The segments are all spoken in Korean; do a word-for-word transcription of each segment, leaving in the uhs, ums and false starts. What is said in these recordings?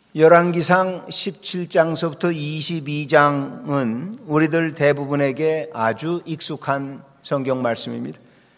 열왕기상 십칠 장서부터 이십이 장은 우리들 대부분에게 아주 익숙한 성경 말씀입니다.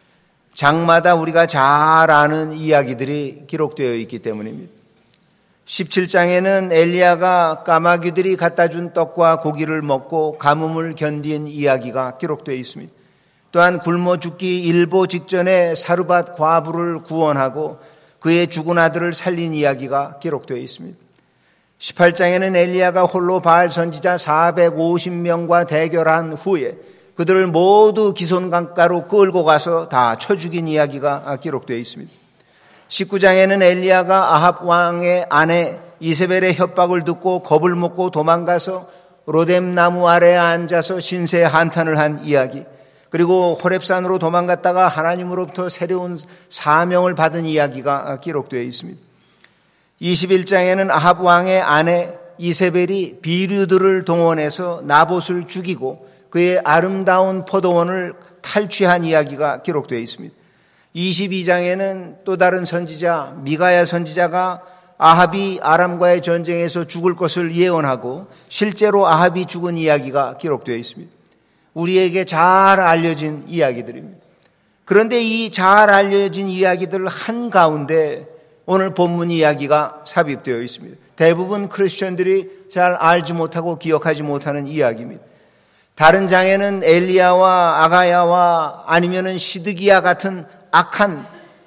장마다 우리가 잘 아는 이야기들이 기록되어 있기 때문입니다. 십칠 장에는 엘리야가 까마귀들이 갖다 준 떡과 고기를 먹고 가뭄을 견딘 이야기가 기록되어 있습니다. 또한 굶어 죽기 일보 직전에 사르밧 과부를 구원하고 그의 죽은 아들을 살린 이야기가 기록되어 있습니다. 십팔 장에는 엘리야가 홀로 바알 선지자 사백오십 명과 대결한 후에 그들을 모두 기손강가로 끌고 가서 다 쳐 죽인 이야기가 기록되어 있습니다. 십구 장에는 엘리야가 아합 왕의 아내 이세벨의 협박을 듣고 겁을 먹고 도망가서 로뎀 나무 아래에 앉아서 신세 한탄을 한 이야기, 그리고 호렙산으로 도망갔다가 하나님으로부터 새로운 사명을 받은 이야기가 기록되어 있습니다. 이십일 장에는 아합 왕의 아내 이세벨이 비류들을 동원해서 나봇을 죽이고 그의 아름다운 포도원을 탈취한 이야기가 기록되어 있습니다. 이십이 장에는 또 다른 선지자 미가야 선지자가 아합이 아람과의 전쟁에서 죽을 것을 예언하고 실제로 아합이 죽은 이야기가 기록되어 있습니다. 우리에게 잘 알려진 이야기들입니다. 그런데 이 잘 알려진 이야기들 한가운데 오늘 본문 이야기가 삽입되어 있습니다. 대부분 크리스천들이 잘 알지 못하고 기억하지 못하는 이야기입니다. 다른 장에는 엘리야와 아가야와 아니면은 시드기야 같은 악한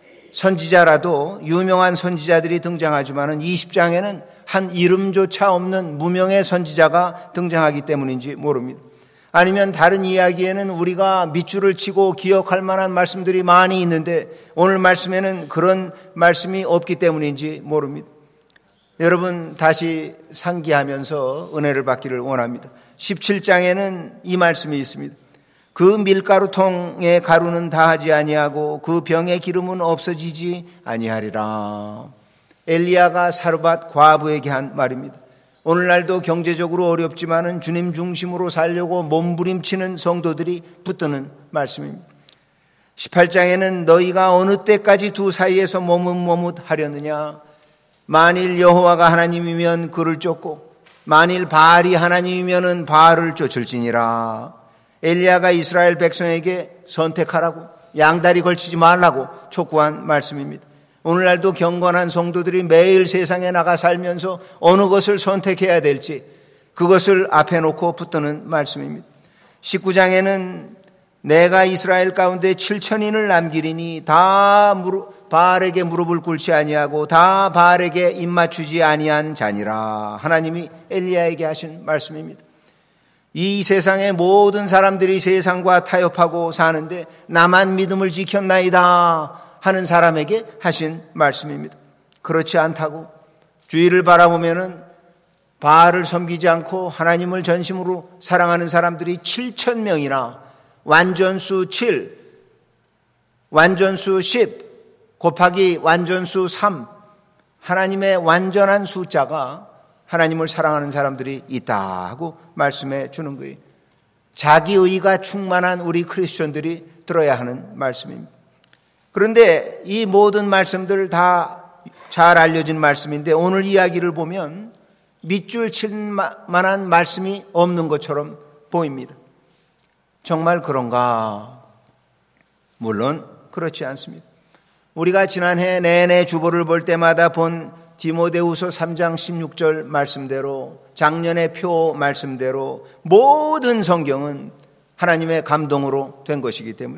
선지자라도 유명한 선지자들이 등장하지만은 이십 장에는 한 이름조차 없는 무명의 선지자가 등장하기 때문인지 모릅니다. 아니면 다른 이야기에는 우리가 밑줄을 치고 기억할 만한 말씀들이 많이 있는데 오늘 말씀에는 그런 말씀이 없기 때문인지 모릅니다. 여러분 다시 상기하면서 은혜를 받기를 원합니다. 십칠 장에는 이 말씀이 있습니다. 그 밀가루통의 가루는 다하지 아니하고 그 병의 기름은 없어지지 아니하리라. 엘리야가 사르밧 과부에게 한 말입니다. 오늘날도 경제적으로 어렵지만은 주님 중심으로 살려고 몸부림치는 성도들이 붙드는 말씀입니다. 십팔 장에는 너희가 어느 때까지 두 사이에서 머뭇머뭇하려느냐. 만일 여호와가 하나님이면 그를 쫓고 만일 바알이 하나님이면은 바알을 쫓을지니라. 엘리야가 이스라엘 백성에게 선택하라고, 양다리 걸치지 말라고 촉구한 말씀입니다. 오늘날도 경건한 성도들이 매일 세상에 나가 살면서 어느 것을 선택해야 될지 그것을 앞에 놓고 붙드는 말씀입니다. 십구 장에는 내가 이스라엘 가운데 칠천인을 남기리니 다 무릎, 바알에게 무릎을 꿇지 아니하고 다 바알에게 입맞추지 아니한 자니라. 하나님이 엘리야에게 하신 말씀입니다. 이 세상의 모든 사람들이 세상과 타협하고 사는데 나만 믿음을 지켰나이다 하는 사람에게 하신 말씀입니다. 그렇지 않다고 주위를 바라보면은 바알을 섬기지 않고 하나님을 전심으로 사랑하는 사람들이 칠천 명이나 완전수 칠, 완전수 십 곱하기 완전수 삼, 하나님의 완전한 숫자가 하나님을 사랑하는 사람들이 있다 하고 말씀해 주는 거예요. 자기의가 충만한 우리 크리스천들이 들어야 하는 말씀입니다. 그런데 이 모든 말씀들 다 잘 알려진 말씀인데 오늘 이야기를 보면 밑줄 칠 만한 말씀이 없는 것처럼 보입니다. 정말 그런가? 물론 그렇지 않습니다. 우리가 지난해 내내 주보를 볼 때마다 본 디모데후서 삼 장 십육 절 말씀대로, 작년의 표 말씀대로 모든 성경은 하나님의 감동으로 된 것이기 때문에,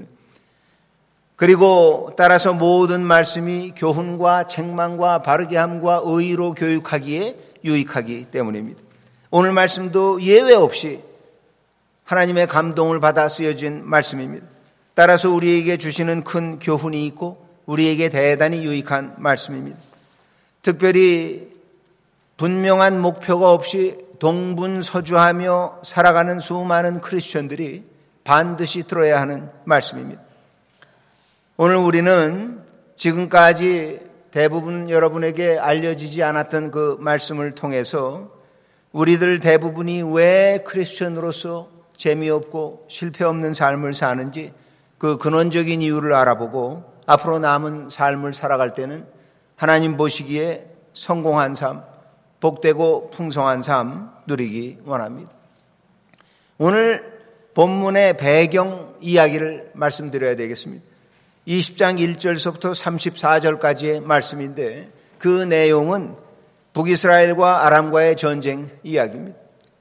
그리고 따라서 모든 말씀이 교훈과 책망과 바르게함과 의로 교육하기에 유익하기 때문입니다. 오늘 말씀도 예외 없이 하나님의 감동을 받아 쓰여진 말씀입니다. 따라서 우리에게 주시는 큰 교훈이 있고 우리에게 대단히 유익한 말씀입니다. 특별히 분명한 목표가 없이 동분서주하며 살아가는 수많은 크리스천들이 반드시 들어야 하는 말씀입니다. 오늘 우리는 지금까지 대부분 여러분에게 알려지지 않았던 그 말씀을 통해서 우리들 대부분이 왜 크리스천으로서 재미없고 실패 없는 삶을 사는지 그 근원적인 이유를 알아보고 앞으로 남은 삶을 살아갈 때는 하나님 보시기에 성공한 삶, 복되고 풍성한 삶 누리기 원합니다. 오늘 본문의 배경 이야기를 말씀드려야 되겠습니다. 이십 장 일 절서부터 삼십사 절까지의 말씀인데 그 내용은 북이스라엘과 아람과의 전쟁 이야기입니다.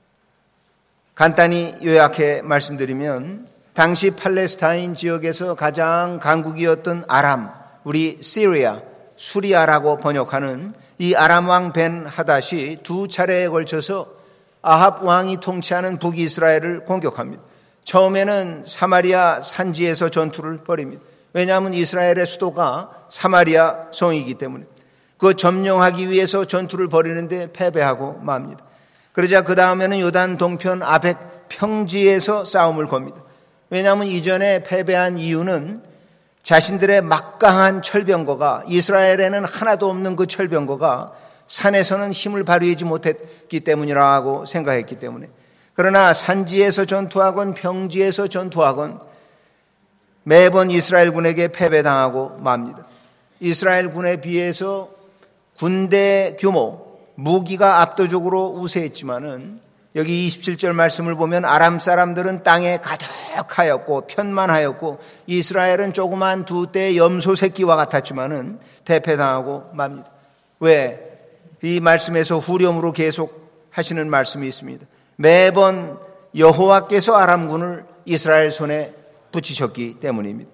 간단히 요약해 말씀드리면 당시 팔레스타인 지역에서 가장 강국이었던 아람, 우리 시리아, 수리아라고 번역하는 이 아람 왕 벤 하닷이 두 차례에 걸쳐서 아합 왕이 통치하는 북이스라엘을 공격합니다. 처음에는 사마리아 산지에서 전투를 벌입니다. 왜냐하면 이스라엘의 수도가 사마리아 성이기 때문에 그거 점령하기 위해서 전투를 벌이는데 패배하고 맙니다. 그러자 그 다음에는 요단 동편 아벡 평지에서 싸움을 겁니다. 왜냐하면 이전에 패배한 이유는 자신들의 막강한 철병거가 이스라엘에는 하나도 없는 그 철병거가 산에서는 힘을 발휘하지 못했기 때문이라고 생각했기 때문에 그러나 산지에서 전투하건 평지에서 전투하건 매번 이스라엘 군에게 패배당하고 맙니다. 이스라엘 군에 비해서 군대 규모, 무기가 압도적으로 우세했지만은 여기 이십칠 절 말씀을 보면 아람 사람들은 땅에 가득하였고 편만하였고 이스라엘은 조그만 두 떼의 염소 새끼와 같았지만은 대패당하고 맙니다. 왜? 이 말씀에서 후렴으로 계속 하시는 말씀이 있습니다. 매번 여호와께서 아람군을 이스라엘 손에 붙이셨기 때문입니다.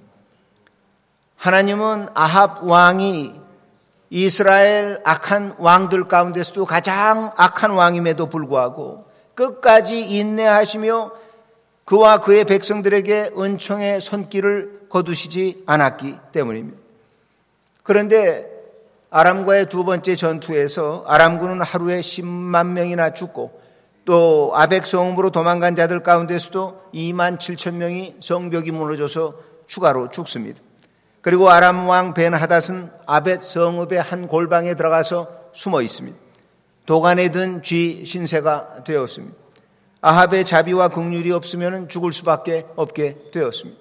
하나님은 아합 왕이 이스라엘 악한 왕들 가운데서도 가장 악한 왕임에도 불구하고 끝까지 인내하시며 그와 그의 백성들에게 은총의 손길을 거두시지 않았기 때문입니다. 그런데 아람과의 두 번째 전투에서 아람군은 하루에 십만 명이나 죽고 또 아벡 성읍으로 도망간 자들 가운데서도 이만 칠천 명이 성벽이 무너져서 추가로 죽습니다. 그리고 아람 왕 벤 하닷은 아벳 성읍의 한 골방에 들어가서 숨어 있습니다. 도간에 든 쥐 신세가 되었습니다. 아합의 자비와 긍휼이 없으면 죽을 수밖에 없게 되었습니다.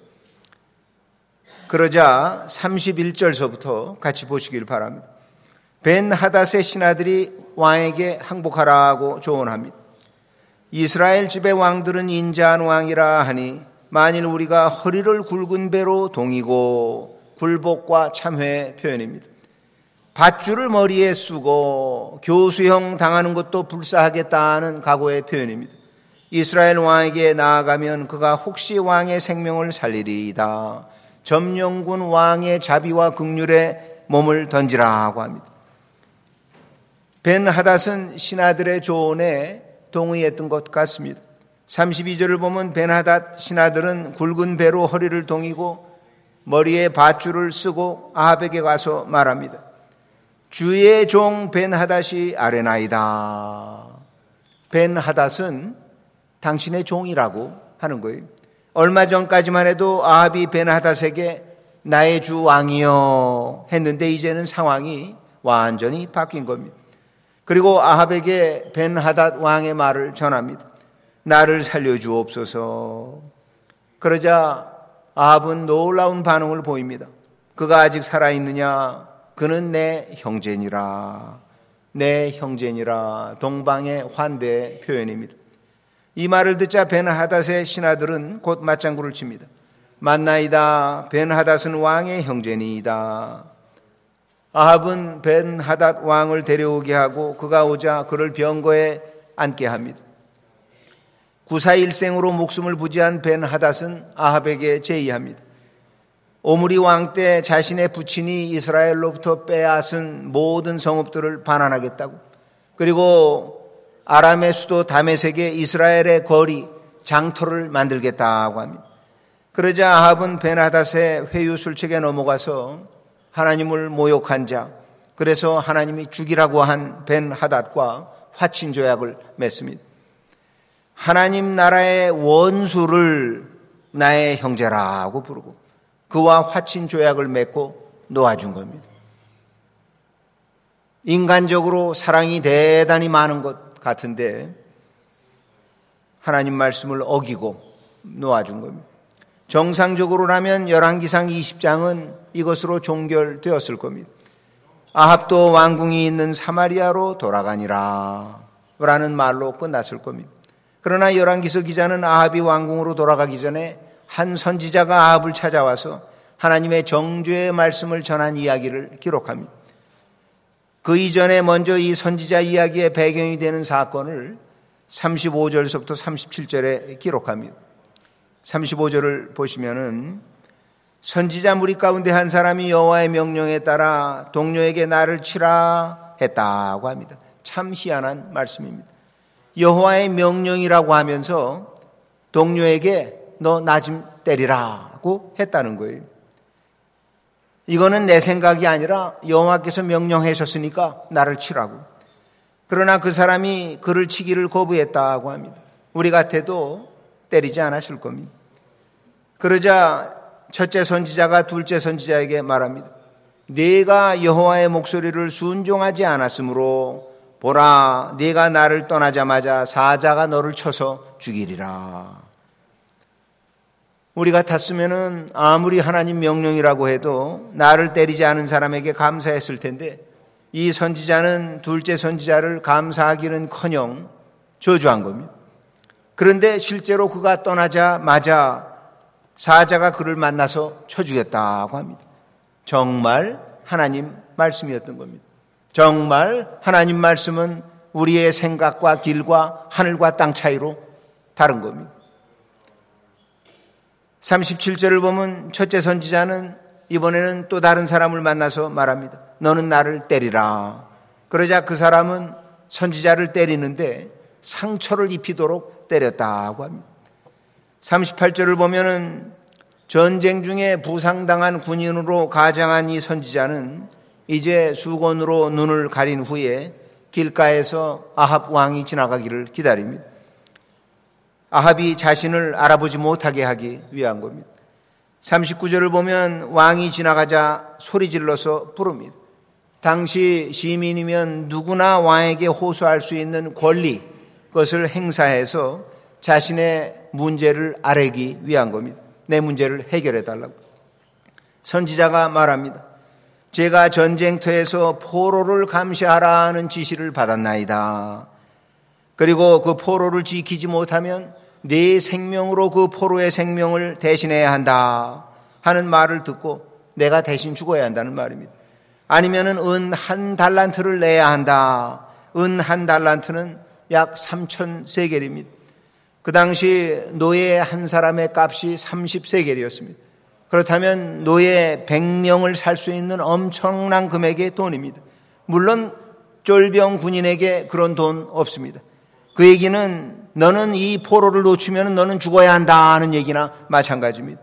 그러자 삼십일 절서부터 같이 보시길 바랍니다. 벤 하닷의 신하들이 왕에게 항복하라고 조언합니다. 이스라엘 집의 왕들은 인자한 왕이라 하니 만일 우리가 허리를 굵은 배로 동이고 굴복과 참회의 표현입니다. 밧줄을 머리에 쓰고 교수형 당하는 것도 불사하겠다는 각오의 표현입니다. 이스라엘 왕에게 나아가면 그가 혹시 왕의 생명을 살리리이다. 점령군 왕의 자비와 긍휼에 몸을 던지라고 합니다. 벤 하닷은 신하들의 조언에 동의했던 것 같습니다. 삼십이 절을 보면 벤 하닷 신하들은 굵은 배로 허리를 동이고 머리에 밧줄을 쓰고 아합에게 가서 말합니다. 주의 종 벤 하닷이 아뢰나이다. 벤 하닷은 당신의 종이라고 하는 거예요. 얼마 전까지만 해도 아합이 벤 하닷에게 나의 주 왕이여 했는데 이제는 상황이 완전히 바뀐 겁니다. 그리고 아합에게 벤 하닷 왕의 말을 전합니다. 나를 살려주옵소서. 그러자 아합은 놀라운 반응을 보입니다. 그가 아직 살아있느냐? 그는 내 형제니라. 내 형제니라. 동방의 환대의 표현입니다. 이 말을 듣자 벤 하닷의 신하들은 곧 맞장구를 칩니다. 맞나이다. 벤 하닷은 왕의 형제니이다. 아합은 벤 하닷 왕을 데려오게 하고 그가 오자 그를 병거에 앉게 합니다. 구사일생으로 목숨을 부지한 벤 하닷은 아합에게 제의합니다. 오므리 왕 때 자신의 부친이 이스라엘로부터 빼앗은 모든 성읍들을 반환하겠다고, 그리고 아람의 수도 다메섹에 이스라엘의 거리 장터를 만들겠다고 합니다. 그러자 아합은 벤 하닷의 회유술책에 넘어가서 하나님을 모욕한 자, 그래서 하나님이 죽이라고 한 벤 하닷과 화친조약을 맺습니다. 하나님 나라의 원수를 나의 형제라고 부르고 그와 화친조약을 맺고 놓아준 겁니다. 인간적으로 사랑이 대단히 많은 것 같은데 하나님 말씀을 어기고 놓아준 겁니다. 정상적으로라면 열왕기상 이십 장은 이것으로 종결되었을 겁니다. 아합도 왕궁이 있는 사마리아로 돌아가니라 라는 말로 끝났을 겁니다. 그러나 열왕기서 기자는 아합이 왕궁으로 돌아가기 전에 한 선지자가 아합을 찾아와서 하나님의 정죄의 말씀을 전한 이야기를 기록합니다. 그 이전에 먼저 이 선지자 이야기의 배경이 되는 사건을 삼십오 절서부터 삼십칠 절에 기록합니다. 삼십오 절을 보시면은 선지자 무리 가운데 한 사람이 여호와의 명령에 따라 동료에게 나를 치라 했다고 합니다. 참 희한한 말씀입니다. 여호와의 명령이라고 하면서 동료에게 너 나 좀 때리라고 했다는 거예요. 이거는 내 생각이 아니라 여호와께서 명령하셨으니까 나를 치라고. 그러나 그 사람이 그를 치기를 거부했다고 합니다. 우리 같아도 때리지 않았을 겁니다. 그러자 첫째 선지자가 둘째 선지자에게 말합니다. 네가 여호와의 목소리를 순종하지 않았으므로 보라, 네가 나를 떠나자마자 사자가 너를 쳐서 죽이리라. 우리 같았으면은 아무리 하나님 명령이라고 해도 나를 때리지 않은 사람에게 감사했을 텐데 이 선지자는 둘째 선지자를 감사하기는커녕 저주한 겁니다. 그런데 실제로 그가 떠나자마자 사자가 그를 만나서 쳐 죽였다고 합니다. 정말 하나님 말씀이었던 겁니다. 정말 하나님 말씀은 우리의 생각과 길과 하늘과 땅 차이로 다른 겁니다. 삼십칠 절을 보면 첫째 선지자는 이번에는 또 다른 사람을 만나서 말합니다. 너는 나를 때리라. 그러자 그 사람은 선지자를 때리는데 상처를 입히도록 때렸다고 합니다. 삼십팔 절을 보면은 전쟁 중에 부상당한 군인으로 가장한 이 선지자는 이제 수건으로 눈을 가린 후에 길가에서 아합 왕이 지나가기를 기다립니다. 아합이 자신을 알아보지 못하게 하기 위한 겁니다. 삼십구 절을 보면 왕이 지나가자 소리 질러서 부릅니다. 당시 시민이면 누구나 왕에게 호소할 수 있는 권리, 그것을 행사해서 자신의 문제를 아뢰기 위한 겁니다. 내 문제를 해결해 달라고. 선지자가 말합니다. 제가 전쟁터에서 포로를 감시하라는 지시를 받았나이다. 그리고 그 포로를 지키지 못하면 네 생명으로 그 포로의 생명을 대신해야 한다 하는 말을 듣고 내가 대신 죽어야 한다는 말입니다. 아니면은 은 한 달란트를 내야 한다. 은 한 달란트는 약 삼천 세겔입니다. 그 당시 노예 한 사람의 값이 삼십 세겔이었습니다. 그렇다면 노예 백 명을 살 수 있는 엄청난 금액의 돈입니다. 물론 쫄병 군인에게 그런 돈 없습니다. 그 얘기는 너는 이 포로를 놓치면 너는 죽어야 한다 하는 얘기나 마찬가지입니다.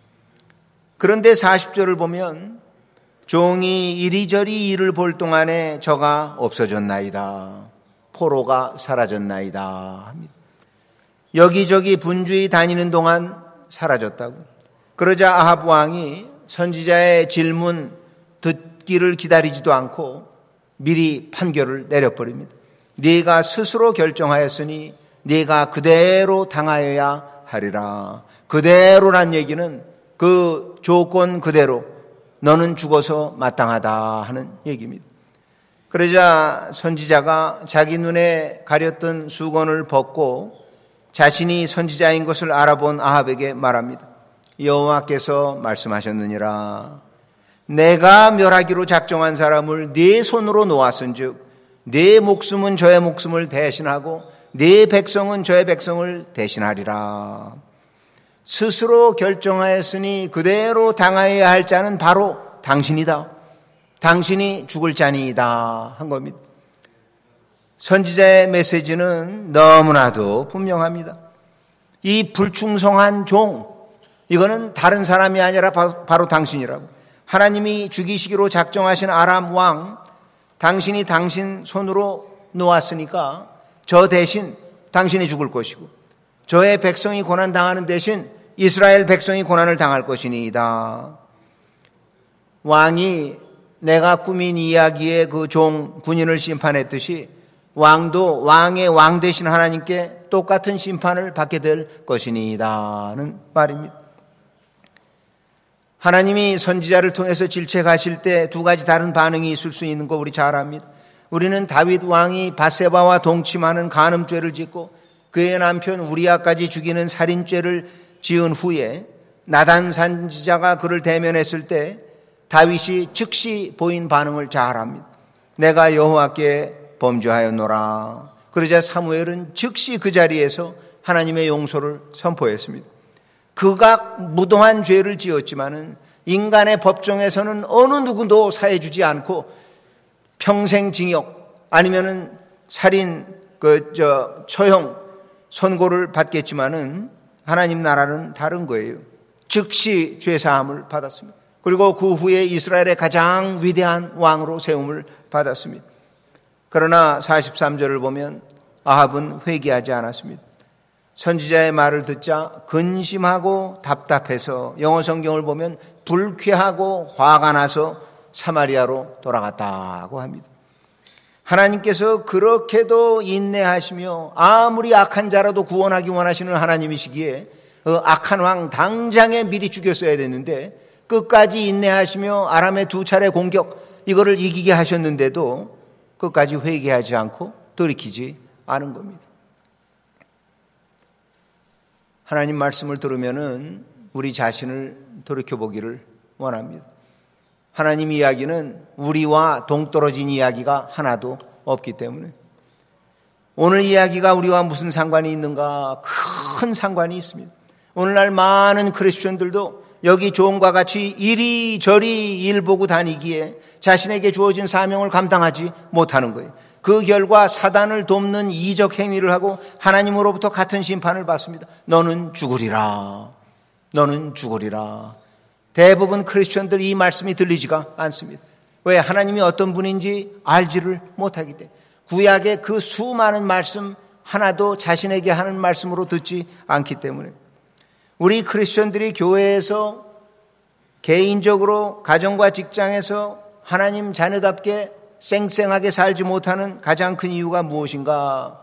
그런데 사십 절을 보면 종이 이리저리 일을 볼 동안에 저가 없어졌나이다. 포로가 사라졌나이다 합니다. 여기저기 분주히 다니는 동안 사라졌다고. 그러자 아합 왕이 선지자의 질문 듣기를 기다리지도 않고 미리 판결을 내려버립니다. 네가 스스로 결정하였으니 네가 그대로 당하여야 하리라. 그대로란 얘기는 그 조건 그대로 너는 죽어서 마땅하다 하는 얘기입니다. 그러자 선지자가 자기 눈에 가렸던 수건을 벗고 자신이 선지자인 것을 알아본 아합에게 말합니다. 여호와께서 말씀하셨느니라. 내가 멸하기로 작정한 사람을 네 손으로 놓았은즉 네 목숨은 저의 목숨을 대신하고 네 백성은 저의 백성을 대신하리라. 스스로 결정하였으니 그대로 당하여야 할 자는 바로 당신이다. 당신이 죽을 자니이다 한 겁니다. 선지자의 메시지는 너무나도 분명합니다. 이 불충성한 종, 이거는 다른 사람이 아니라 바로 당신이라고. 하나님이 죽이시기로 작정하신 아람 왕, 당신이 당신 손으로 놓았으니까 저 대신 당신이 죽을 것이고 저의 백성이 고난당하는 대신 이스라엘 백성이 고난을 당할 것이니이다. 왕이 내가 꾸민 이야기의 그 종 군인을 심판했듯이 왕도 왕의 왕 되신 하나님께 똑같은 심판을 받게 될 것이니이다는 말입니다. 하나님이 선지자를 통해서 질책하실 때 두 가지 다른 반응이 있을 수 있는 거 우리 잘 압니다. 우리는 다윗 왕이 바세바와 동침하는 간음죄를 짓고 그의 남편 우리아까지 죽이는 살인죄를 지은 후에 나단 선지자가 그를 대면했을 때 다윗이 즉시 보인 반응을 잘 압니다. 내가 여호와께 범죄하였노라. 그러자 사무엘은 즉시 그 자리에서 하나님의 용서를 선포했습니다. 그가 무도한 죄를 지었지만은 인간의 법정에서는 어느 누구도 사해주지 않고 평생 징역 아니면은 살인 그 저 처형 선고를 받겠지만은 하나님 나라는 다른 거예요. 즉시 죄사함을 받았습니다. 그리고 그 후에 이스라엘의 가장 위대한 왕으로 세움을 받았습니다. 그러나 사십삼 절을 보면 아합은 회개하지 않았습니다. 선지자의 말을 듣자 근심하고 답답해서 영어 성경을 보면 불쾌하고 화가 나서 사마리아로 돌아갔다고 합니다. 하나님께서 그렇게도 인내하시며 아무리 악한 자라도 구원하기 원하시는 하나님이시기에 그 악한 왕 당장에 미리 죽였어야 됐는데 끝까지 인내하시며 아람의 두 차례 공격 이거를 이기게 하셨는데도 끝까지 회개하지 않고 돌이키지 않은 겁니다. 하나님 말씀을 들으면은 우리 자신을 돌이켜보기를 원합니다. 하나님 이야기는 우리와 동떨어진 이야기가 하나도 없기 때문에 오늘 이야기가 우리와 무슨 상관이 있는가? 큰 상관이 있습니다. 오늘날 많은 크리스천들도 여기 조언과 같이 이리저리 일 보고 다니기에 자신에게 주어진 사명을 감당하지 못하는 거예요. 그 결과 사단을 돕는 이적 행위를 하고 하나님으로부터 같은 심판을 받습니다. 너는 죽으리라. 너는 죽으리라. 대부분 크리스천들 이 말씀이 들리지가 않습니다. 왜? 하나님이 어떤 분인지 알지를 못하기 때문에. 구약의 그 수많은 말씀 하나도 자신에게 하는 말씀으로 듣지 않기 때문에. 우리 크리스천들이 교회에서 개인적으로 가정과 직장에서 하나님 자녀답게 쌩쌩하게 살지 못하는 가장 큰 이유가 무엇인가?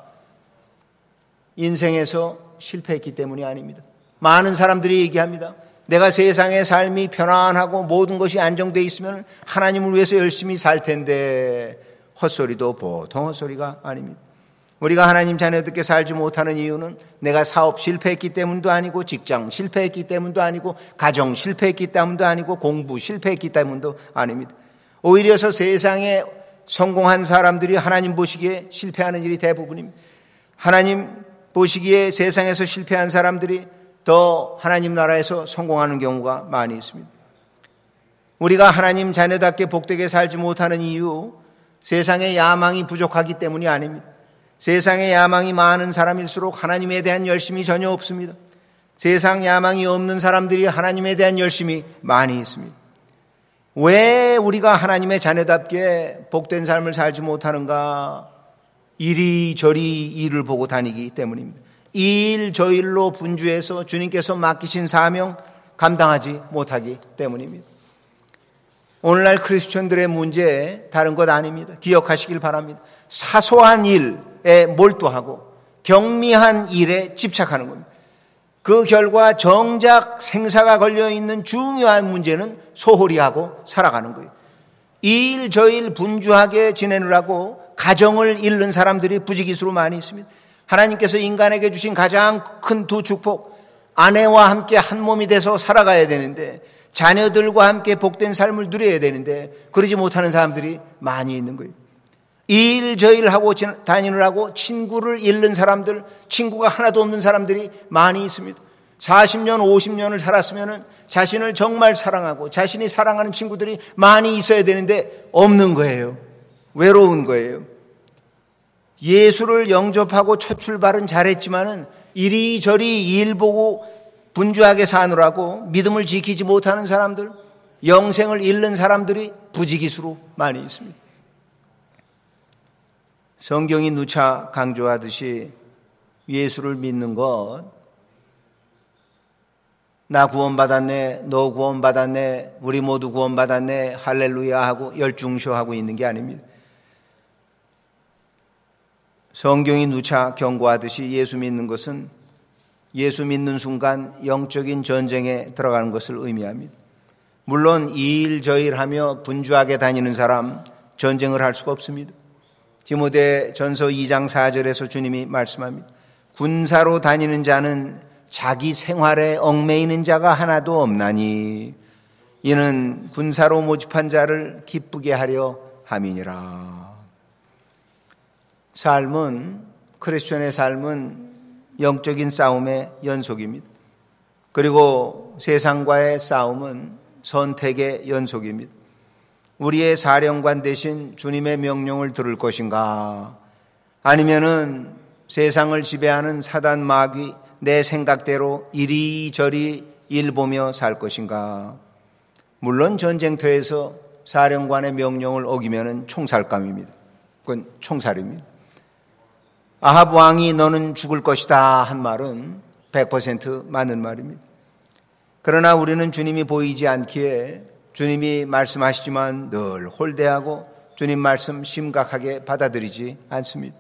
인생에서 실패했기 때문이 아닙니다. 많은 사람들이 얘기합니다. 내가 세상의 삶이 편안하고 모든 것이 안정되어 있으면 하나님을 위해서 열심히 살 텐데 헛소리도 보통 헛소리가 아닙니다. 우리가 하나님 자녀들께 살지 못하는 이유는 내가 사업 실패했기 때문도 아니고 직장 실패했기 때문도 아니고 가정 실패했기 때문도 아니고 공부 실패했기 때문도 아닙니다. 오히려 세상에 성공한 사람들이 하나님 보시기에 실패하는 일이 대부분입니다. 하나님 보시기에 세상에서 실패한 사람들이 더 하나님 나라에서 성공하는 경우가 많이 있습니다. 우리가 하나님 자녀답게 복되게 살지 못하는 이유, 세상의 야망이 부족하기 때문이 아닙니다. 세상의 야망이 많은 사람일수록 하나님에 대한 열심이 전혀 없습니다. 세상 야망이 없는 사람들이 하나님에 대한 열심이 많이 있습니다. 왜 우리가 하나님의 자녀답게 복된 삶을 살지 못하는가? 이리저리 일을 보고 다니기 때문입니다. 이 일 저 일로 분주해서 주님께서 맡기신 사명 감당하지 못하기 때문입니다. 오늘날 크리스천들의 문제 다른 것 아닙니다. 기억하시길 바랍니다. 사소한 일에 몰두하고 경미한 일에 집착하는 겁니다. 그 결과 정작 생사가 걸려있는 중요한 문제는 소홀히 하고 살아가는 거예요. 이 일 저 일 분주하게 지내느라고 가정을 잃는 사람들이 부지기수로 많이 있습니다. 하나님께서 인간에게 주신 가장 큰 두 축복, 아내와 함께 한 몸이 돼서 살아가야 되는데 자녀들과 함께 복된 삶을 누려야 되는데 그러지 못하는 사람들이 많이 있는 거예요. 이 일 저 일 하고 다니느라고 친구를 잃는 사람들, 친구가 하나도 없는 사람들이 많이 있습니다. 사십 년, 오십 년을 살았으면 자신을 정말 사랑하고 자신이 사랑하는 친구들이 많이 있어야 되는데 없는 거예요. 외로운 거예요. 예수를 영접하고 첫 출발은 잘했지만은 이리저리 일 보고 분주하게 사느라고 믿음을 지키지 못하는 사람들, 영생을 잃는 사람들이 부지기수로 많이 있습니다. 성경이 누차 강조하듯이 예수를 믿는 것, 나 구원받았네, 너 구원받았네, 우리 모두 구원받았네, 할렐루야 하고 열중쇼하고 있는 게 아닙니다. 성경이 누차 경고하듯이 예수 믿는 것은 예수 믿는 순간 영적인 전쟁에 들어가는 것을 의미합니다. 물론 이 일 저 일 하며 분주하게 다니는 사람 전쟁을 할 수가 없습니다. 디모데 전서 이 장 사 절에서 주님이 말씀합니다. 군사로 다니는 자는 자기 생활에 얽매이는 자가 하나도 없나니 이는 군사로 모집한 자를 기쁘게 하려 함이니라. 삶은, 크리스천의 삶은 영적인 싸움의 연속입니다. 그리고 세상과의 싸움은 선택의 연속입니다. 우리의 사령관 대신 주님의 명령을 들을 것인가? 아니면은 세상을 지배하는 사단 마귀 내 생각대로 이리저리 일 보며 살 것인가? 물론 전쟁터에서 사령관의 명령을 어기면은 총살감입니다. 그건 총살입니다. 아합 왕이 너는 죽을 것이다 한 말은 백 퍼센트 맞는 말입니다. 그러나 우리는 주님이 보이지 않기에 주님이 말씀하시지만 늘 홀대하고 주님 말씀 심각하게 받아들이지 않습니다.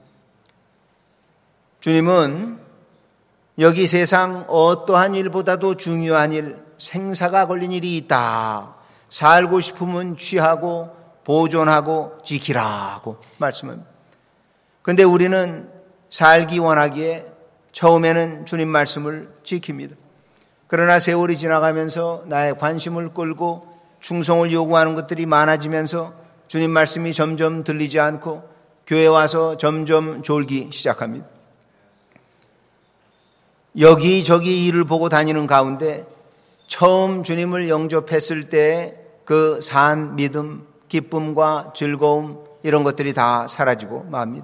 주님은 여기 세상 어떠한 일보다도 중요한 일, 생사가 걸린 일이 있다. 살고 싶으면 취하고 보존하고 지키라고 말씀합니다. 그런데 우리는 살기 원하기에 처음에는 주님 말씀을 지킵니다. 그러나 세월이 지나가면서 나의 관심을 끌고 충성을 요구하는 것들이 많아지면서 주님 말씀이 점점 들리지 않고 교회 와서 점점 졸기 시작합니다. 여기저기 일을 보고 다니는 가운데 처음 주님을 영접했을 때 그 산 믿음, 기쁨과 즐거움 이런 것들이 다 사라지고 맙니다.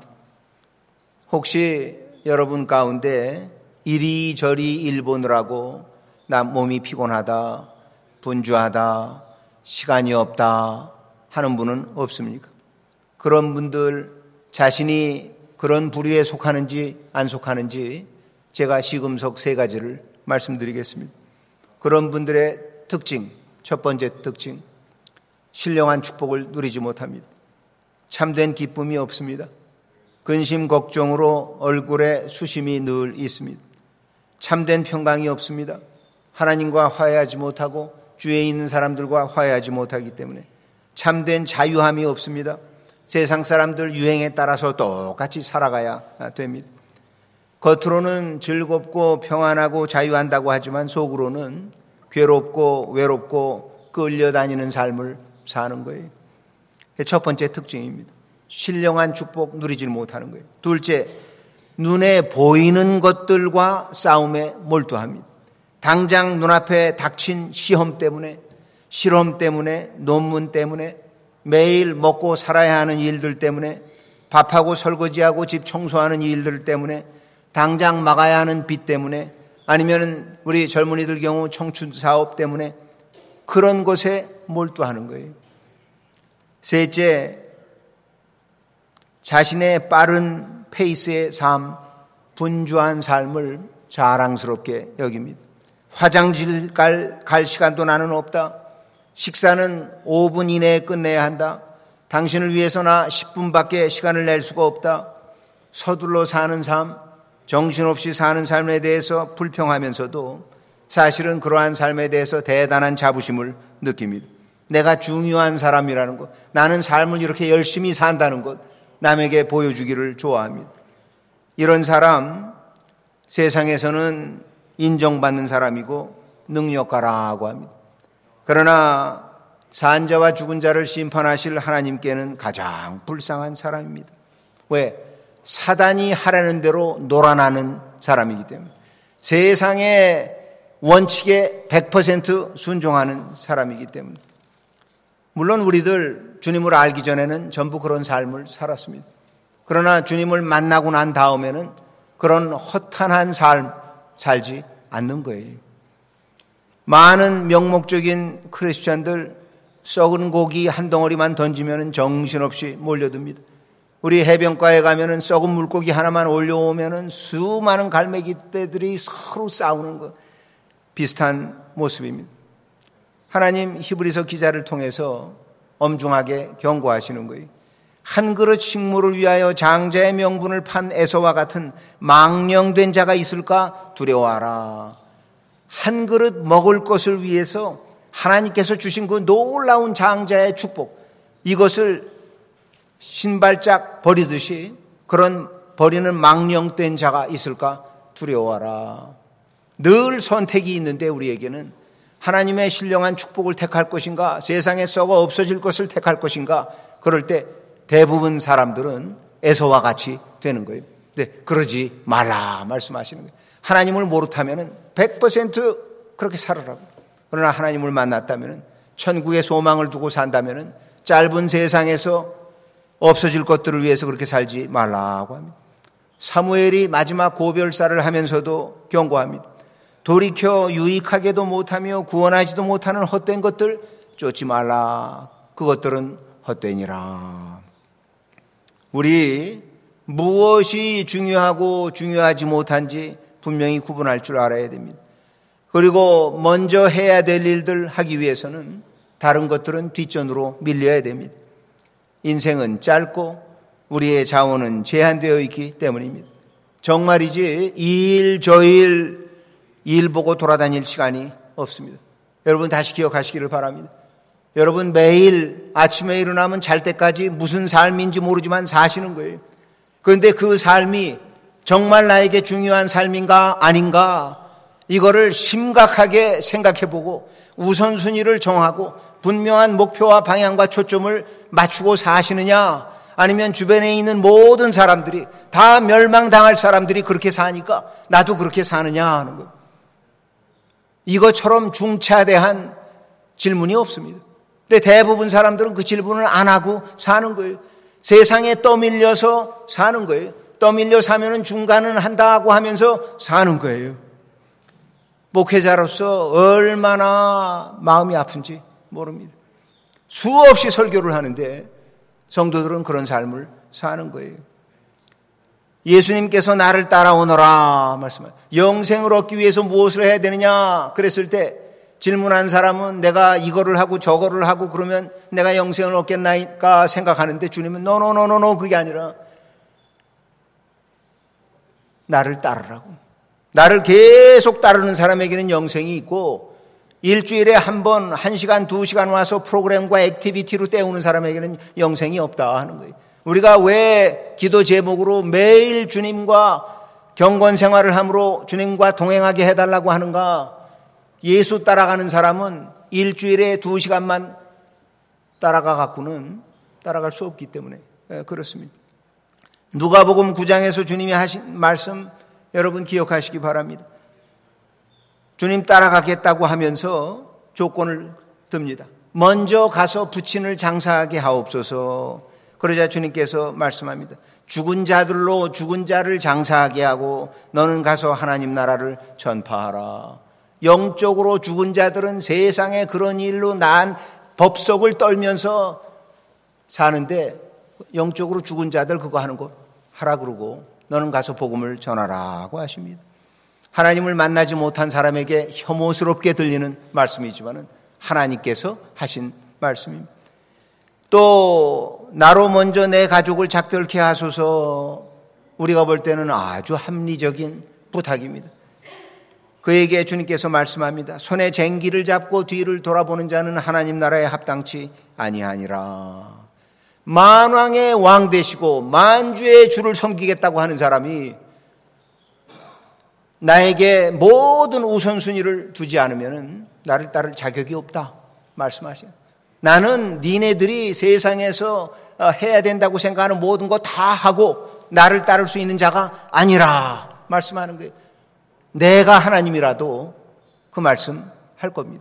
혹시 여러분 가운데 이리저리 일 보느라고 나 몸이 피곤하다, 분주하다, 시간이 없다 하는 분은 없습니까? 그런 분들 자신이 그런 부류에 속하는지 안 속하는지 제가 시금석 세 가지를 말씀드리겠습니다. 그런 분들의 특징, 첫 번째 특징, 신령한 축복을 누리지 못합니다. 참된 기쁨이 없습니다. 근심 걱정으로 얼굴에 수심이 늘 있습니다. 참된 평강이 없습니다. 하나님과 화해하지 못하고 주위에 있는 사람들과 화해하지 못하기 때문에 참된 자유함이 없습니다. 세상 사람들 유행에 따라서 똑같이 살아가야 됩니다. 겉으로는 즐겁고 평안하고 자유한다고 하지만 속으로는 괴롭고 외롭고 끌려다니는 삶을 사는 거예요. 첫 번째 특징입니다. 신령한 축복 누리질 못하는 거예요. 둘째, 눈에 보이는 것들과 싸움에 몰두합니다. 당장 눈앞에 닥친 시험 때문에, 실험 때문에, 논문 때문에, 매일 먹고 살아야 하는 일들 때문에, 밥하고 설거지하고 집 청소하는 일들 때문에, 당장 막아야 하는 빚 때문에, 아니면 우리 젊은이들 경우 청춘 사업 때문에 그런 것에 몰두하는 거예요. 셋째, 자신의 빠른 페이스의 삶, 분주한 삶을 자랑스럽게 여깁니다. 화장실 갈, 갈 시간도 나는 없다. 식사는 오 분 이내에 끝내야 한다. 당신을 위해서 나 십 분밖에 시간을 낼 수가 없다. 서둘러 사는 삶, 정신없이 사는 삶에 대해서 불평하면서도 사실은 그러한 삶에 대해서 대단한 자부심을 느낍니다. 내가 중요한 사람이라는 것, 나는 삶을 이렇게 열심히 산다는 것, 남에게 보여주기를 좋아합니다. 이런 사람, 세상에서는 인정받는 사람이고 능력가라고 합니다. 그러나 산 자와 죽은 자를 심판하실 하나님께는 가장 불쌍한 사람입니다. 왜? 사단이 하라는 대로 놀아나는 사람이기 때문에, 세상의 원칙에 백 퍼센트 순종하는 사람이기 때문에. 물론 우리들 주님을 알기 전에는 전부 그런 삶을 살았습니다. 그러나 주님을 만나고 난 다음에는 그런 허탄한 삶 살지 않는 거예요. 많은 명목적인 크리스천들 썩은 고기 한 덩어리만 던지면 정신없이 몰려듭니다. 우리 해변가에 가면은 썩은 물고기 하나만 올려오면은 수많은 갈매기떼들이 서로 싸우는 것 비슷한 모습입니다. 하나님 히브리서 기자를 통해서 엄중하게 경고하시는 거예요. 한 그릇 식물을 위하여 장자의 명분을 판 에서와 같은 망령된 자가 있을까 두려워하라. 한 그릇 먹을 것을 위해서 하나님께서 주신 그 놀라운 장자의 축복, 이것을 신발짝 버리듯이 그런 버리는 망령된 자가 있을까 두려워하라. 늘 선택이 있는데 우리에게는 하나님의 신령한 축복을 택할 것인가, 세상에 썩어 없어질 것을 택할 것인가, 그럴 때 대부분 사람들은 에서와 같이 되는 거예요. 네, 그러지 말라 말씀하시는 거예요. 하나님을 모르다면 백 퍼센트 그렇게 살으라고. 그러나 하나님을 만났다면, 천국의 소망을 두고 산다면 짧은 세상에서 없어질 것들을 위해서 그렇게 살지 말라고 합니다. 사무엘이 마지막 고별사를 하면서도 경고합니다. 돌이켜 유익하게도 못하며 구원하지도 못하는 헛된 것들 쫓지 말라. 그것들은 헛되니라. 우리 무엇이 중요하고 중요하지 못한지 분명히 구분할 줄 알아야 됩니다. 그리고 먼저 해야 될 일들 하기 위해서는 다른 것들은 뒷전으로 밀려야 됩니다. 인생은 짧고 우리의 자원은 제한되어 있기 때문입니다. 정말이지 이 일 저 일 일 보고 돌아다닐 시간이 없습니다. 여러분 다시 기억하시기를 바랍니다. 여러분 매일 아침에 일어나면 잘 때까지 무슨 삶인지 모르지만 사시는 거예요. 그런데 그 삶이 정말 나에게 중요한 삶인가 아닌가, 이거를 심각하게 생각해보고 우선순위를 정하고 분명한 목표와 방향과 초점을 맞추고 사시느냐, 아니면 주변에 있는 모든 사람들이 다 멸망당할 사람들이 그렇게 사니까 나도 그렇게 사느냐 하는 거예요. 이것처럼 중차대한 질문이 없습니다. 근데 대부분 사람들은 그 질문을 안 하고 사는 거예요. 세상에 떠밀려서 사는 거예요. 떠밀려 사면은 중간은 한다고 하면서 사는 거예요. 목회자로서 얼마나 마음이 아픈지 모릅니다. 수없이 설교를 하는데 성도들은 그런 삶을 사는 거예요. 예수님께서 나를 따라오너라 말씀하셨어요. 영생을 얻기 위해서 무엇을 해야 되느냐 그랬을 때 질문한 사람은 내가 이거를 하고 저거를 하고 그러면 내가 영생을 얻겠나이까 생각하는데 주님은 노노노노노 그게 아니라 나를 따르라고. 나를 계속 따르는 사람에게는 영생이 있고 일주일에 한 번, 한 시간, 두 시간 와서 프로그램과 액티비티로 때우는 사람에게는 영생이 없다 하는 거예요. 우리가 왜 기도 제목으로 매일 주님과 경건 생활을 함으로 주님과 동행하게 해달라고 하는가? 예수 따라가는 사람은 일주일에 두 시간만 따라가 갖고는 따라갈 수 없기 때문에 그렇습니다. 누가복음 구 장에서 주님이 하신 말씀 여러분 기억하시기 바랍니다. 주님 따라가겠다고 하면서 조건을 듭니다. 먼저 가서 부친을 장사하게 하옵소서. 그러자 주님께서 말씀합니다. 죽은 자들로 죽은 자를 장사하게 하고 너는 가서 하나님 나라를 전파하라. 영적으로 죽은 자들은 세상에 그런 일로 난 법석을 떨면서 사는데 영적으로 죽은 자들 그거 하는 거 하라 그러고 너는 가서 복음을 전하라고 하십니다. 하나님을 만나지 못한 사람에게 혐오스럽게 들리는 말씀이지만 하나님께서 하신 말씀입니다. 또 나로 먼저 내 가족을 작별케 하소서, 우리가 볼 때는 아주 합리적인 부탁입니다. 그에게 주님께서 말씀합니다. 손에 쟁기를 잡고 뒤를 돌아보는 자는 하나님 나라에 합당치 아니하니라. 만왕의 왕 되시고 만주의 주를 섬기겠다고 하는 사람이 나에게 모든 우선순위를 두지 않으면 나를 따를 자격이 없다 말씀하세요. 나는 니네들이 세상에서 해야 된다고 생각하는 모든 거 다 하고 나를 따를 수 있는 자가 아니라 말씀하는 거예요. 내가 하나님이라도 그 말씀 할 겁니다.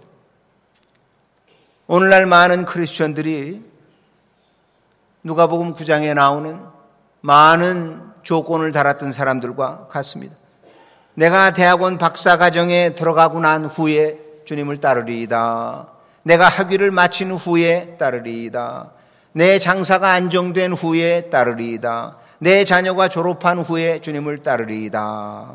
오늘날 많은 크리스천들이 누가복음 구 장에 나오는 많은 조건을 달았던 사람들과 같습니다. 내가 대학원 박사과정에 들어가고 난 후에 주님을 따르리이다. 내가 학위를 마친 후에 따르리이다. 내 장사가 안정된 후에 따르리이다. 내 자녀가 졸업한 후에 주님을 따르리이다.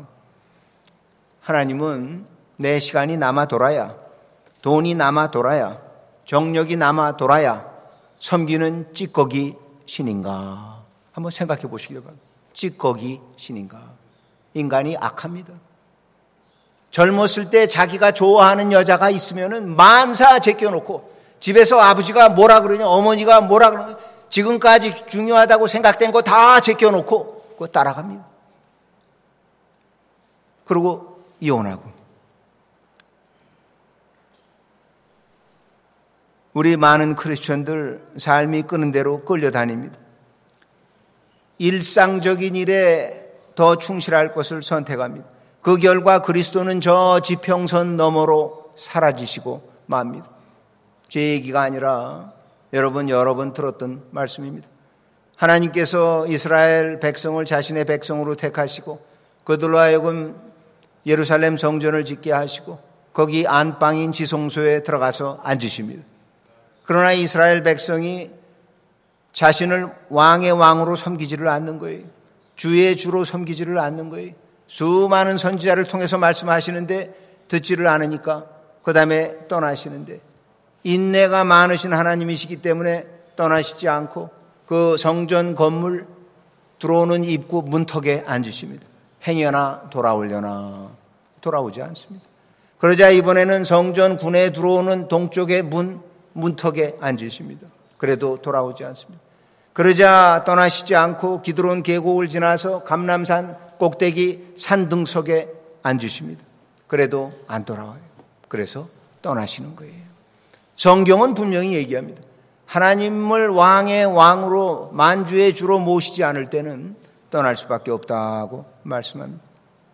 하나님은 내 시간이 남아 돌아야, 돈이 남아 돌아야, 정력이 남아 돌아야 섬기는 찌꺼기 신인가? 한번 생각해 보시기 바랍니다. 찌꺼기 신인가? 인간이 악합니다. 젊었을 때 자기가 좋아하는 여자가 있으면은 만사 제껴놓고 집에서 아버지가 뭐라 그러냐, 어머니가 뭐라 그러냐, 지금까지 중요하다고 생각된 거 다 제껴놓고 그거 따라갑니다. 그리고 이혼하고. 우리 많은 크리스천들 삶이 끄는 대로 끌려다닙니다. 일상적인 일에 더 충실할 것을 선택합니다. 그 결과 그리스도는 저 지평선 너머로 사라지시고 맙니다. 제 얘기가 아니라 여러분 여러 번 들었던 말씀입니다. 하나님께서 이스라엘 백성을 자신의 백성으로 택하시고 그들로 하여금 예루살렘 성전을 짓게 하시고 거기 안방인 지성소에 들어가서 앉으십니다. 그러나 이스라엘 백성이 자신을 왕의 왕으로 섬기지를 않는 거예요. 주의 주로 섬기지를 않는 거예요. 수많은 선지자를 통해서 말씀하시는데 듣지를 않으니까 그 다음에 떠나시는데, 인내가 많으신 하나님이시기 때문에 떠나시지 않고 그 성전 건물 들어오는 입구 문턱에 앉으십니다. 행여나 돌아오려나 돌아오지 않습니다. 그러자 이번에는 성전 군에 들어오는 동쪽의 문 문턱에 앉으십니다. 그래도 돌아오지 않습니다. 그러자 떠나시지 않고 기드론 계곡을 지나서 감람산 꼭대기 산등석에 앉으십니다. 그래도 안 돌아와요. 그래서 떠나시는 거예요. 성경은 분명히 얘기합니다. 하나님을 왕의 왕으로 만주의 주로 모시지 않을 때는 떠날 수밖에 없다고 말씀합니다.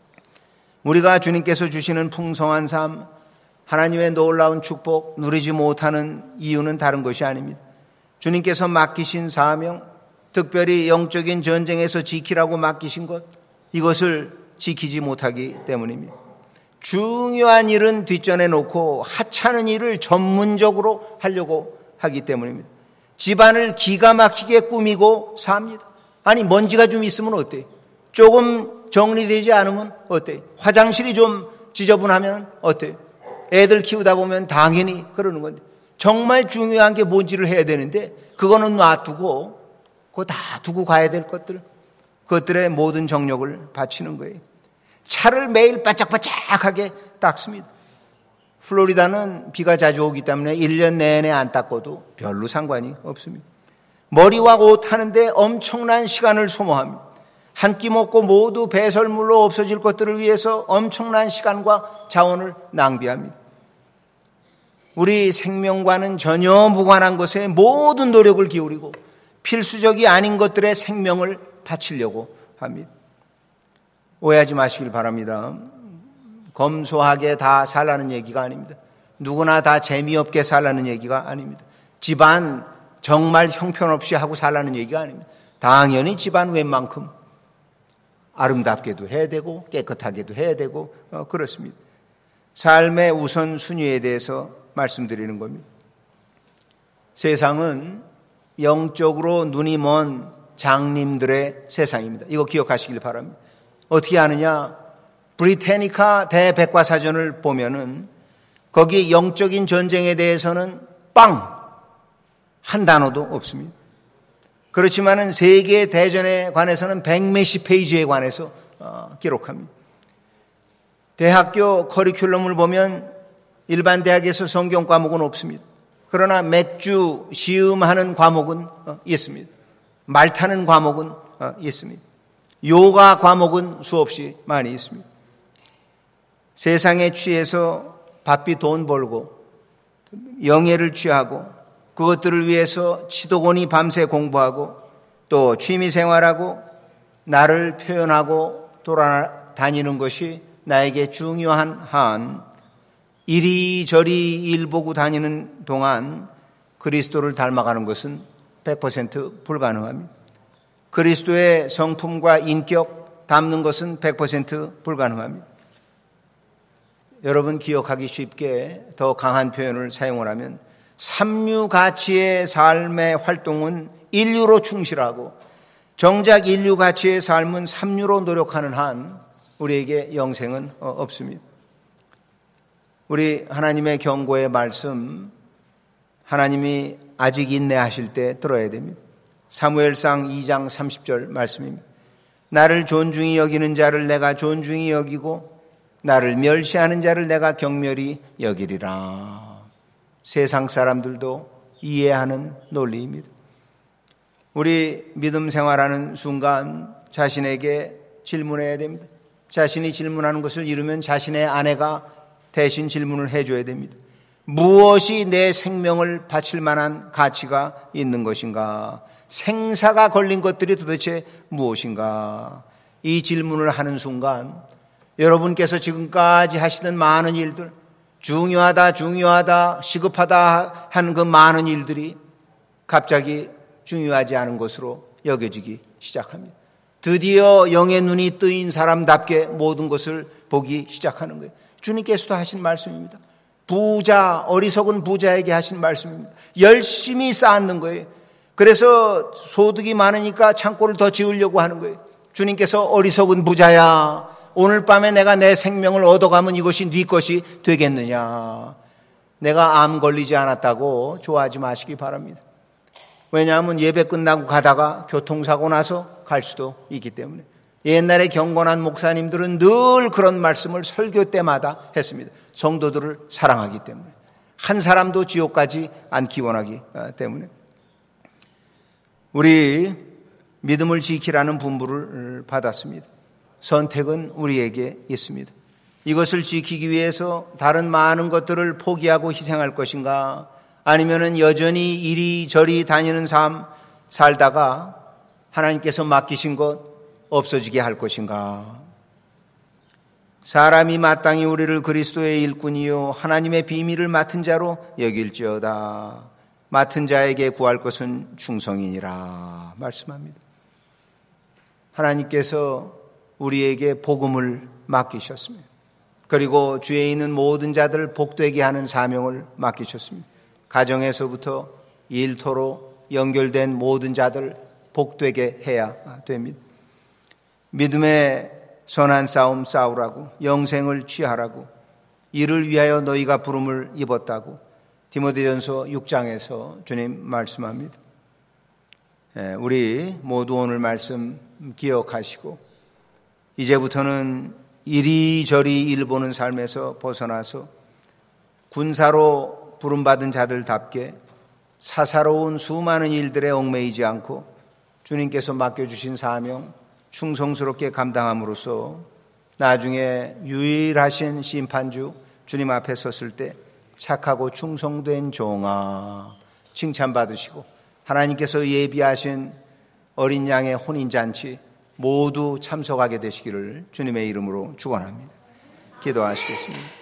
우리가 주님께서 주시는 풍성한 삶, 하나님의 놀라운 축복 누리지 못하는 이유는 다른 것이 아닙니다. 주님께서 맡기신 사명, 특별히 영적인 전쟁에서 지키라고 맡기신 것, 이것을 지키지 못하기 때문입니다. 중요한 일은 뒷전에 놓고 하찮은 일을 전문적으로 하려고 하기 때문입니다. 집안을 기가 막히게 꾸미고 삽니다. 아니, 먼지가 좀 있으면 어때요? 조금 정리되지 않으면 어때요? 화장실이 좀 지저분하면 어때요? 애들 키우다 보면 당연히 그러는 건데, 정말 중요한 게 뭔지를 해야 되는데 그거는 놔두고 그거 다 두고 가야 될 것들, 그것들의 모든 정력을 바치는 거예요. 차를 매일 바짝바짝하게 닦습니다. 플로리다는 비가 자주 오기 때문에 일 년 내내 안 닦아도 별로 상관이 없습니다. 머리와 옷 하는데 엄청난 시간을 소모합니다. 한 끼 먹고 모두 배설물로 없어질 것들을 위해서 엄청난 시간과 자원을 낭비합니다. 우리 생명과는 전혀 무관한 것에 모든 노력을 기울이고 필수적이 아닌 것들의 생명을 바치려고 합니다. 오해하지 마시길 바랍니다. 검소하게 다 살라는 얘기가 아닙니다. 누구나 다 재미없게 살라는 얘기가 아닙니다. 집안 정말 형편없이 하고 살라는 얘기가 아닙니다. 당연히 집안 웬만큼 아름답게도 해야 되고 깨끗하게도 해야 되고 어, 그렇습니다. 삶의 우선순위에 대해서 말씀드리는 겁니다. 세상은 영적으로 눈이 먼 장님들의 세상입니다. 이거 기억하시길 바랍니다. 어떻게 아느냐? 브리테니카 대백과사전을 보면은 거기 영적인 전쟁에 대해서는 빵! 한 단어도 없습니다. 그렇지만은 세계 대전에 관해서는 백몇십 페이지에 관해서 어, 기록합니다. 대학교 커리큘럼을 보면 일반 대학에서 성경 과목은 없습니다. 그러나 맥주 시음하는 과목은 어, 있습니다. 말 타는 과목은 어, 있습니다. 요가 과목은 수없이 많이 있습니다. 세상에 취해서 바삐 돈 벌고 영예를 취하고 그것들을 위해서 치도곤이 밤새 공부하고 또 취미생활하고 나를 표현하고 돌아다니는 것이 나에게 중요한 한 이리저리 일 보고 다니는 동안 그리스도를 닮아가는 것은 백 퍼센트 불가능합니다. 그리스도의 성품과 인격 담는 것은 백 퍼센트 불가능합니다. 여러분 기억하기 쉽게 더 강한 표현을 사용을 하면 삼류 가치의 삶의 활동은 인류로 충실하고 정작 인류 가치의 삶은 삼류로 노력하는 한 우리에게 영생은 없습니다. 우리 하나님의 경고의 말씀, 하나님이 아직 인내하실 때 들어야 됩니다. 사무엘상 이 장 삼십 절 말씀입니다. 나를 존중히 여기는 자를 내가 존중히 여기고 나를 멸시하는 자를 내가 경멸히 여기리라. 세상 사람들도 이해하는 논리입니다. 우리 믿음 생활하는 순간 자신에게 질문해야 됩니다. 자신이 질문하는 것을 이루면 자신의 아내가 대신 질문을 해줘야 됩니다. 무엇이 내 생명을 바칠 만한 가치가 있는 것인가? 생사가 걸린 것들이 도대체 무엇인가? 이 질문을 하는 순간 여러분께서 지금까지 하시던 많은 일들, 중요하다 중요하다 시급하다 하는 그 많은 일들이 갑자기 중요하지 않은 것으로 여겨지기 시작합니다. 드디어 영의 눈이 뜨인 사람답게 모든 것을 보기 시작하는 거예요. 주님께서도 하신 말씀입니다. 부자, 어리석은 부자에게 하신 말씀입니다. 열심히 쌓는 거예요. 그래서 소득이 많으니까 창고를 더 지으려고 하는 거예요. 주님께서 어리석은 부자야, 오늘 밤에 내가 내 생명을 얻어가면 이것이 네 것이 되겠느냐. 내가 암 걸리지 않았다고 좋아하지 마시기 바랍니다. 왜냐하면 예배 끝나고 가다가 교통사고 나서 갈 수도 있기 때문에. 옛날에 경건한 목사님들은 늘 그런 말씀을 설교 때마다 했습니다. 성도들을 사랑하기 때문에, 한 사람도 지옥 가지 않기 원하기 때문에. 우리 믿음을 지키라는 분부를 받았습니다. 선택은 우리에게 있습니다. 이것을 지키기 위해서 다른 많은 것들을 포기하고 희생할 것인가, 아니면은 여전히 이리저리 다니는 삶 살다가 하나님께서 맡기신 것 없어지게 할 것인가. 사람이 마땅히 우리를 그리스도의 일꾼이요 하나님의 비밀을 맡은 자로 여길지어다. 맡은 자에게 구할 것은 충성이니라 말씀합니다. 하나님께서 우리에게 복음을 맡기셨습니다. 그리고 주에 있는 모든 자들을 복되게 하는 사명을 맡기셨습니다. 가정에서부터 일터로 연결된 모든 자들 복되게 해야 됩니다. 믿음의 선한 싸움 싸우라고, 영생을 취하라고, 이를 위하여 너희가 부름을 입었다고 디모데전서 육 장에서 주님 말씀합니다. 우리 모두 오늘 말씀 기억하시고 이제부터는 이리저리 일 보는 삶에서 벗어나서 군사로 부름받은 자들답게 사사로운 수많은 일들에 얽매이지 않고 주님께서 맡겨주신 사명 충성스럽게 감당함으로써 나중에 유일하신 심판주 주님 앞에 섰을 때 착하고 충성된 종아 칭찬받으시고 하나님께서 예비하신 어린 양의 혼인잔치 모두 참석하게 되시기를 주님의 이름으로 축원합니다. 기도하시겠습니다.